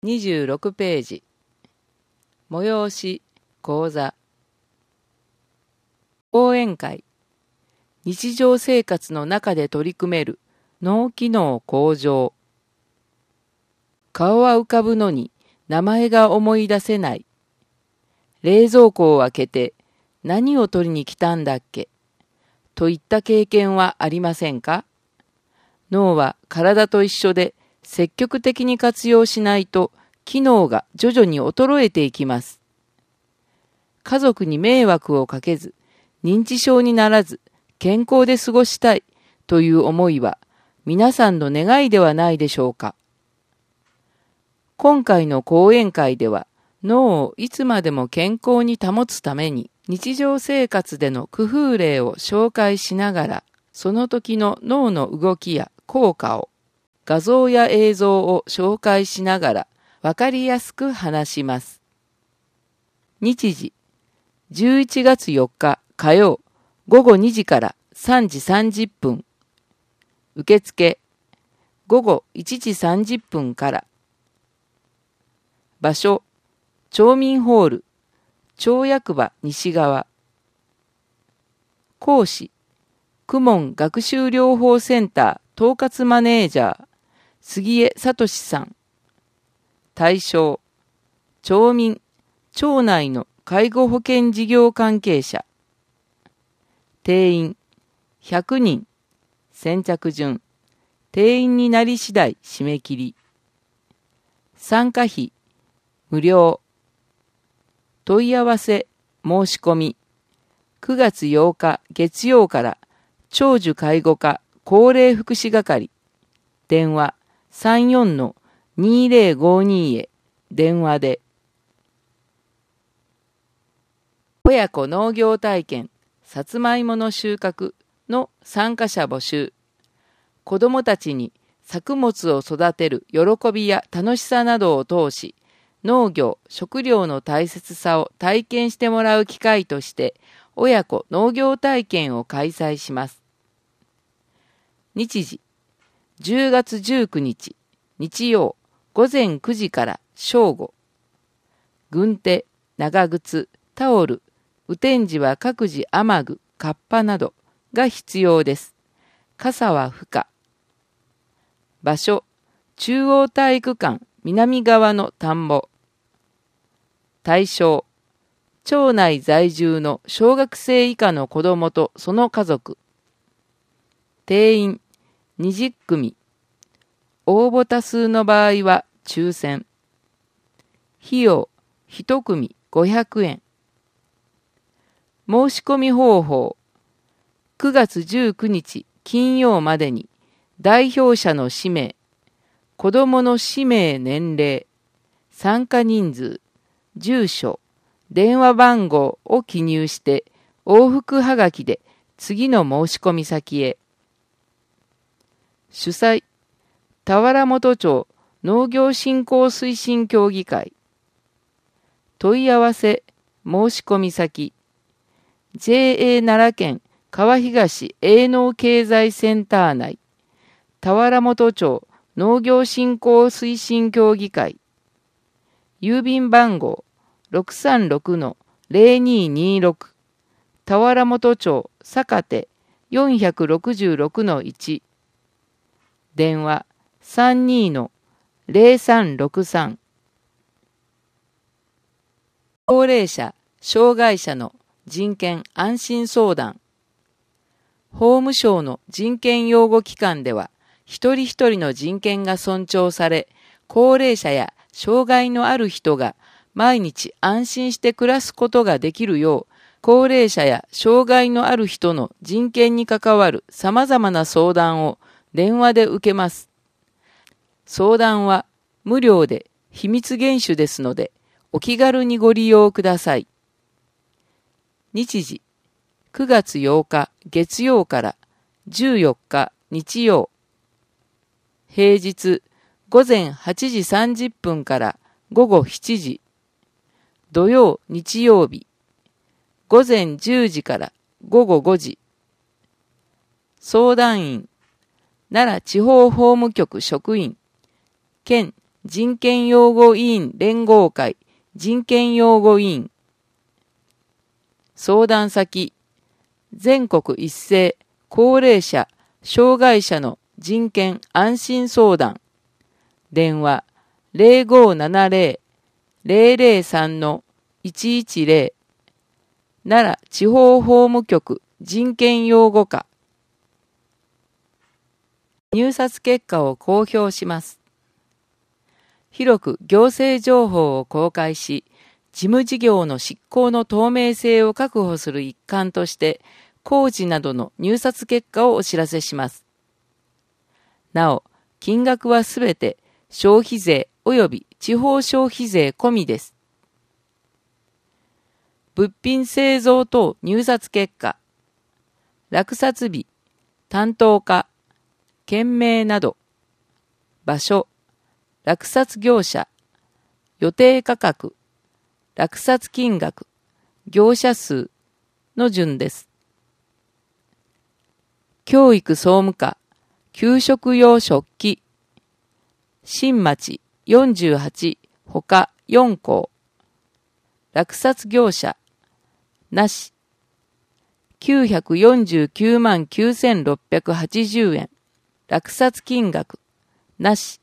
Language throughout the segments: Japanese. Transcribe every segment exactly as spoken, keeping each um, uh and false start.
にじゅうろくページ。催し、講座。講演会。日常生活の中で取り組める脳機能向上。顔は浮かぶのに名前が思い出せない。冷蔵庫を開けて何を取りに来たんだっけといった経験はありませんか？脳は体と一緒で積極的に活用しないと機能が徐々に衰えていきます。家族に迷惑をかけず、認知症にならず、健康で過ごしたいという思いは皆さんの願いではないでしょうか。今回の講演会では脳をいつまでも健康に保つために日常生活での工夫例を紹介しながら、その時の脳の動きや効果を画像や映像を紹介しながらわかりやすく話します。日時じゅういちがつよっか火曜ごごにじからさんじさんじゅっぷん。受付ごごいちじさんじゅっぷんから。場所町民ホール町役場西側。講師公文学習療法センター統括マネージャー杉江聡さん。対象町民町内の介護保険事業関係者。定員ひゃくにん。先着順。定員になり次第締め切り。参加費無料。問い合わせ申し込みくがつようか月曜から長寿介護課高齢福祉係。電話 さんよんのにぜろごに へ電話で。親子農業体験さつまいもの収穫の参加者募集。子どもたちに作物を育てる喜びや楽しさなどを通し、農業・食料の大切さを体験してもらう機会として、親子農業体験を開催します。日時じゅうがつじゅうくにち日曜ごぜんくじから正午。軍手、長靴、タオル、雨天時は各自雨具、カッパなどが必要です。傘は不可。場所、中央体育館南側の田んぼ。対象、町内在住の小学生以下の子どもとその家族。定員にじゅっくみ。応募多数の場合は抽選。費用いちくみごひゃくえん。申し込み方法。くがつじゅうくにち金曜までに代表者の氏名、子どもの氏名年齢、参加人数、住所、電話番号を記入して往復はがきで次の申し込み先へ。主催、田原本町農業振興推進協議会。問い合わせ申し込み先 ジェーエー 奈良県川東営農経済センター内田原本町農業振興推進協議会。郵便番号 ろくさんろくのぜろににろく 田原本町坂手 よんろくろくのいち。電話 さんにのぜろさんろくさん。高齢者・障害者の人権安心相談。法務省の人権擁護機関では、一人一人の人権が尊重され、高齢者や障害のある人が毎日安心して暮らすことができるよう、高齢者や障害のある人の人権に関わる様々な相談を電話で受けます。相談は無料で秘密厳守ですので、お気軽にご利用ください。日時、くがつようか月曜からじゅうよっか日曜。平日、ごぜんはちじさんじゅっぷんからごごしちじ。土曜、日曜日、ごぜんじゅうじからごごごじ。相談員、奈良地方法務局職員、県人権擁護委員連合会人権擁護委員。相談先、全国一斉高齢者障害者の人権安心相談。電話 ゼロごーななゼロ ゼロゼロさん いちいちゼロ 奈良地方法務局人権擁護課。入札結果を公表します。広く行政情報を公開し、事務事業の執行の透明性を確保する一環として、工事などの入札結果をお知らせします。なお、金額はすべて消費税及び地方消費税込みです。物品製造等入札結果、落札日、担当課、件名など、場所、落札業者、予定価格、落札金額、業者数の順です。教育総務課、給食用食器、新町よんじゅうはち、ほかよんこう、落札業者、なし、きゅうひゃくよんじゅうきゅうまんきゅうせんろっぴゃくはちじゅうえん、落札金額、なし、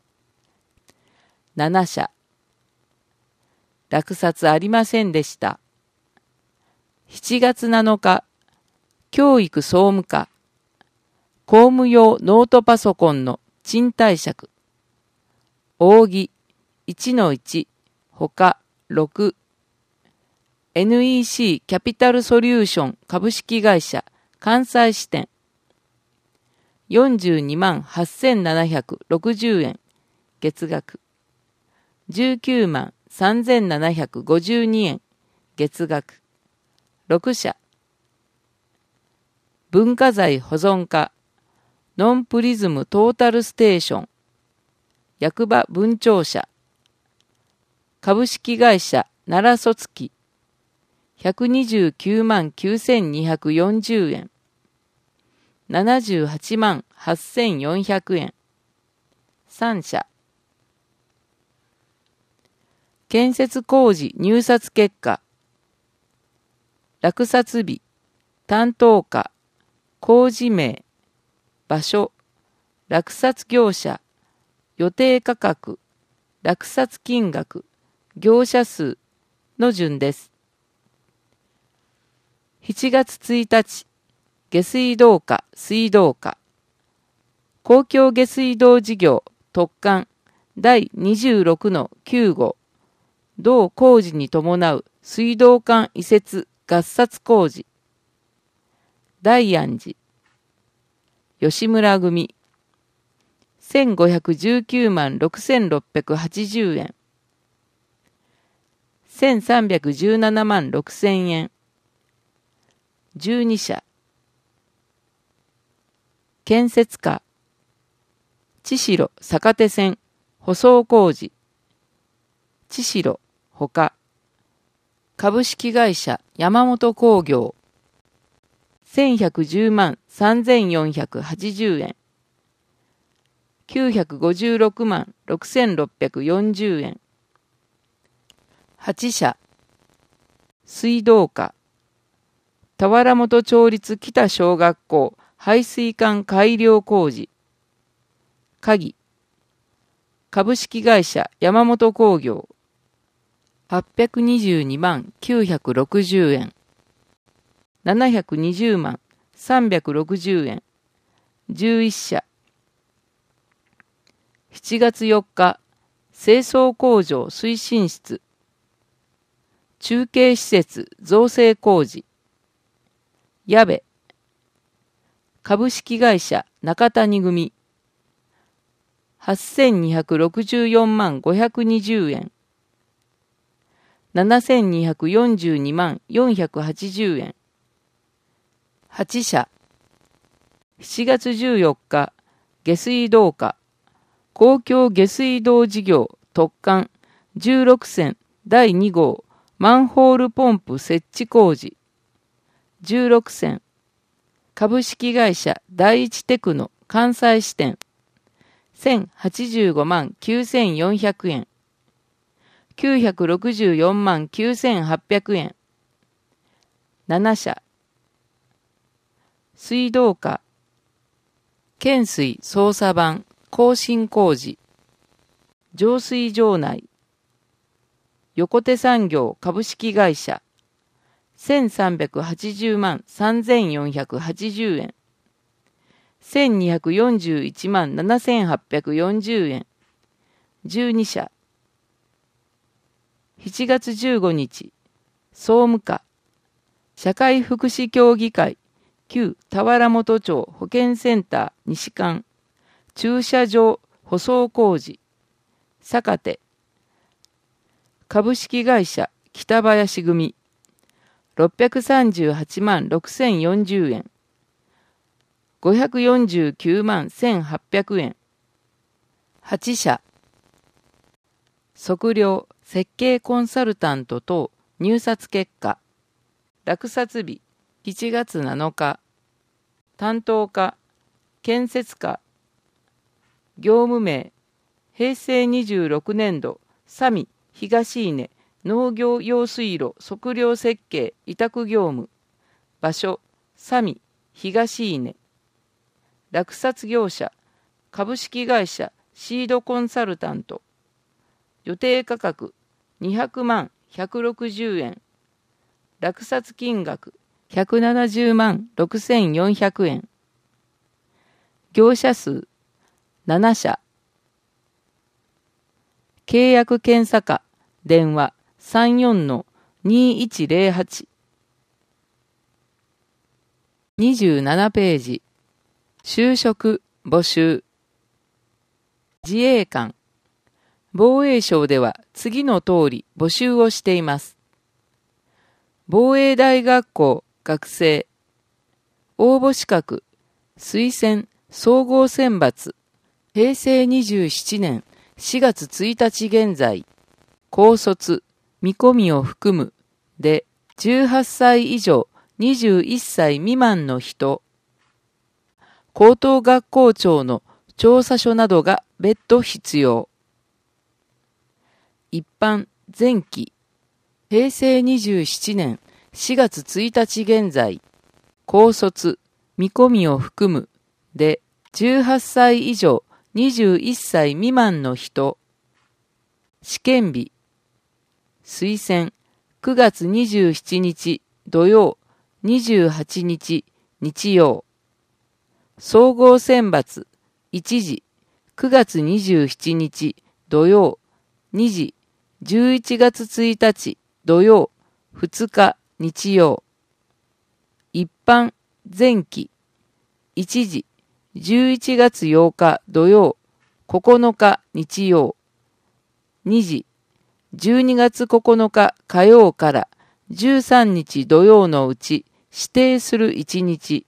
ななしゃ、落札ありませんでした。しちがつなのか、教育総務課、公務用ノートパソコンの賃貸借、扇 いちのいち、ほかろく、エヌイーシー キャピタルソリューション株式会社関西支店、よんじゅうにまんはっせんななひゃくろくじゅうえん、月額、じゅうきゅうまんさんぜんななひゃくごじゅうにえん、月額、ろくしゃ、文化財保存課、ノンプリズムトータルステーション、役場分庁舎、株式会社奈良卒機、ひゃくにじゅうきゅうまんきゅうせんにひゃくよんじゅうえん、ななじゅうはちまんはっせんよんひゃくえん、さんしゃ、建設工事入札結果、落札日、担当課、工事名、場所、落札業者、予定価格、落札金額、業者数の順です。しちがつついたち、下水道課、水道課、公共下水道事業特管だいにじゅうろくのきゅうごう、同工事に伴う水道管移設合札工事、大安寺、吉村組、せんごひゃくじゅうきゅうまんろくせんろっぴゃくはちじゅうえん、せんさんびゃくじゅうななまんろくせんえん、じゅうにしゃ、建設課、千代坂手線舗装工事、千代ほか、株式会社山本工業、せんひゃくじゅうまんさんぜんよんひゃくはちじゅうえん、きゅうひゃくごじゅうろくまんろくせんろっぴゃくよんじゅうえん、はちしゃ、水道課、田原本町立北小学校排水管改良工事、鍵、株式会社山本工業、はっぴゃくにじゅうにまんきゅうひゃくろくじゅうえん、ななひゃくにじゅうまんさんびゃくろくじゅうえん、じゅういっしゃ、しちがつよっか、清掃工場推進室、中継施設造成工事、矢部、株式会社中谷組、はっせんにひゃくろくじゅうよんまんごひゃくにじゅうえん、ななせんにひゃくよんじゅうにまんよんひゃくはちじゅうえん、はちしゃ、しちがつじゅうよっか、下水道課、公共下水道事業特管じゅうろくせんだいにごうマンホールポンプ設置工事、じゅうろくせん、株式会社第一テクノ関西支店、 せんはちじゅうごまんきゅうせんよんひゃくえん、きゅうひゃくろくじゅうよんまんきゅうせんはっぴゃくえん。なな社、水道課、県水操作版更新工事、浄水場内、横手産業株式会社、せんさんびゃくはちじゅうまんさんぜんよんひゃくはちじゅうえん、せんにひゃくよんじゅういちまんななせんはっぴゃくよんじゅうえん、じゅうに社、しちがつじゅうごにち、総務課、社会福祉協議会、旧田原本町保健センター西館、駐車場舗装工事、坂手、株式会社北林組、ろっぴゃくさんじゅうはちまんろくせんよんじゅうえん、ごひゃくよんじゅうきゅうまんせんはっぴゃくえん、はち社、測量設計コンサルタント等入札結果、落札日しちがつなのか、担当課建設課、業務名へいせいにじゅうろくねんどサミ東稲農業用水路測量設計委託業務、場所サミ東稲、落札業者株式会社シードコンサルタント、予定価格にひゃくまんひゃくろくじゅうえん、落札金額ひゃくななじゅうまんろくせんよんひゃくえん、業者数なな社、契約検査課電話 さんよんのにいちぜろはち。にじゅうななページ、就職募集、自衛官、防衛省では次の通り募集をしています。防衛大学校学生、応募資格、推薦総合選抜、へいせいにじゅうななねんしがつついたち現在、高卒、見込みを含むでじゅうはっさい以上にじゅういっさい未満の人、高等学校長の調査書などが別途必要。一般前期、へいせいにじゅうななねんしがつついたち現在、高卒、見込みを含むでじゅうはっさい以上にじゅういっさい未満の人、試験日、推薦くがつにじゅうしちにち土曜、にじゅうはちにち日曜、総合選抜一次くがつにじゅうしちにち土曜、に次じゅういちがつついたち土曜、ふつか日曜、一般前期一次じゅういちがつようか土曜、ここのか日曜、に次じゅうにがつここのか火曜からじゅうさんにち土曜のうち指定するいちにち。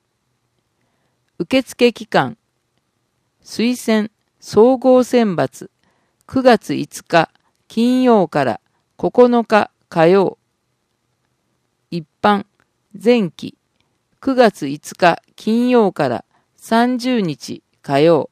受付期間、推薦総合選抜くがついつか金曜からここのか火曜、一般前期くがついつか金曜からさんじゅうにち火曜、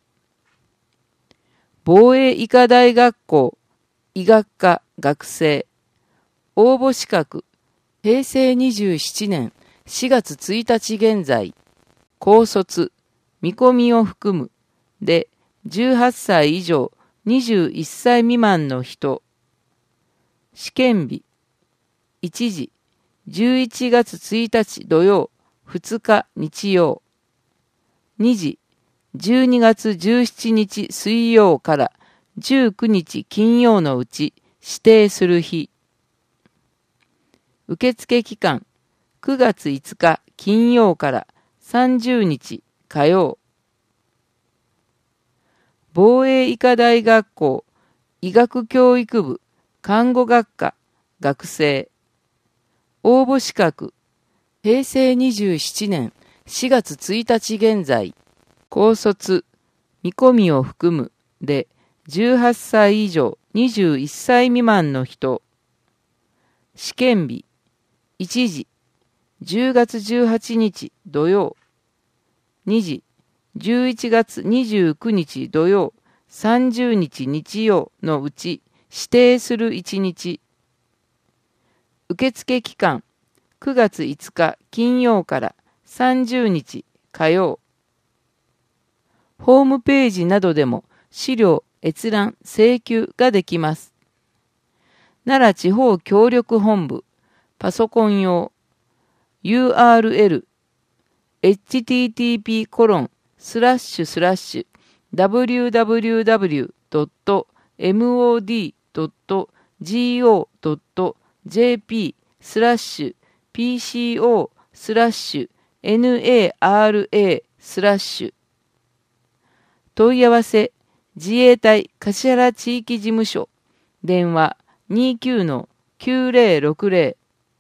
防衛医科大学校医学科学生、応募資格へいせいにじゅうななねんしがつついたち現在、高卒、見込みを含むでじゅうはっさい以上にじゅういっさい未満の人、試験日一次じゅういちがつついたち土曜、ふつか日曜、に次じゅうにがつじゅうしちにち水曜からじゅうくにち金曜のうち指定する日。受付期間くがついつか金曜からさんじゅうにち火曜。防衛医科大学校医学教育部看護学科学生、応募資格へいせいにじゅうななねんしがつついたち現在、高卒、見込みを含むでじゅうはっさい以上にじゅういっさい未満の人、試験日一次じゅうがつじゅうはちにち土曜、に次じゅういちがつにじゅうくにち土曜、さんじゅうにち日曜のうち指定するいちにち。受付期間くがついつか金曜からさんじゅうにち火曜。ホームページなどでも資料閲覧請求ができます。奈良地方協力本部パソコン用 ユーアールエル エイチティーティーピーコロンスラッシュスラッシュダブリューダブリューダブリュードットエムオーディードットジーオードットジェーピースラッシュピーシーオースラッシュエヌエーアールエースラッシュ問い合わせ自衛隊橿原地域事務所電話 にじゅうきゅうのきゅうぜろろくぜろ。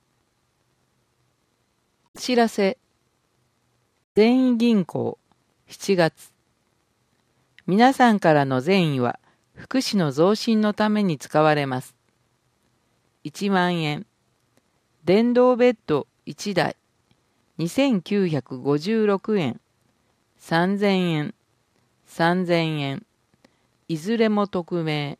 お知らせ。善意銀行しちがつ。皆さんからの善意は福祉の増進のために使われます。いちまんえん。電動ベッドいちだいにせんきゅうひゃくごじゅうろくえん。さんぜんえん。さんぜんえん。いずれも匿名。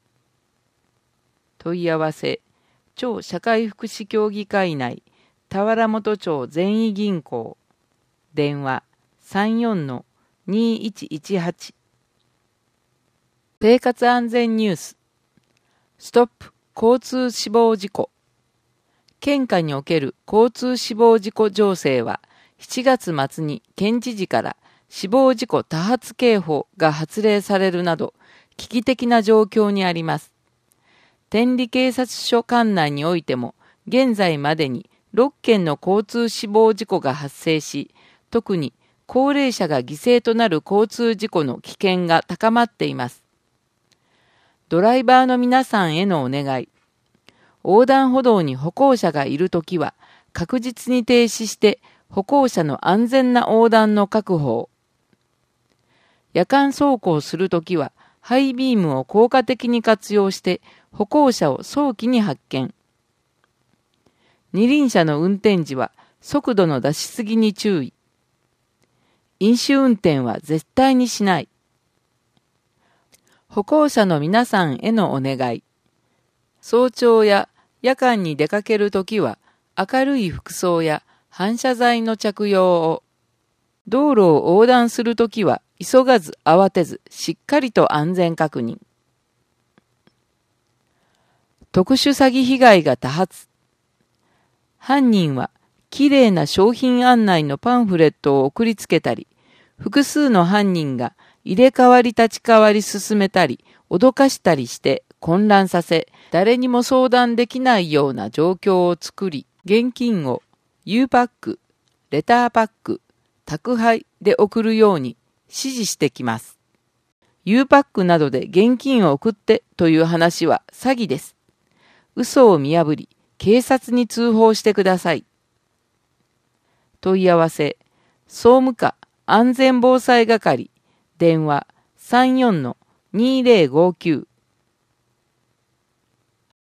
問い合わせ。町社会福祉協議会内田原本町善意銀行電話 さんよんのにいちいちはち。生活安全ニュース。ストップ交通死亡事故。県下における交通死亡事故情勢はしちがつ末に県知事から死亡事故多発警報が発令されるなど危機的な状況にあります。天理警察署管内においても現在までにろっけんの交通死亡事故が発生し、特に高齢者が犠牲となる交通事故の危険が高まっています。ドライバーの皆さんへのお願い。横断歩道に歩行者がいるときは確実に停止して歩行者の安全な横断の確保を。夜間走行するときはハイビームを効果的に活用して歩行者を早期に発見。二輪車の運転時は速度の出しすぎに注意。飲酒運転は絶対にしない。歩行者の皆さんへのお願い。早朝や夜間に出かけるときは明るい服装や反射材の着用を。道路を横断するときは急がず慌てずしっかりと安全確認。特殊詐欺被害が多発。犯人はきれいな商品案内のパンフレットを送りつけたり、複数の犯人が入れ替わり立ち替わり進めたり、脅かしたりして混乱させ、誰にも相談できないような状況を作り、現金を U パック、レターパック、宅配で送るように指示してきます。U パックなどで現金を送ってという話は詐欺です。嘘を見破り、警察に通報してください。問い合わせ、総務課安全防災係、電話 さんよんのにぜろごきゅう。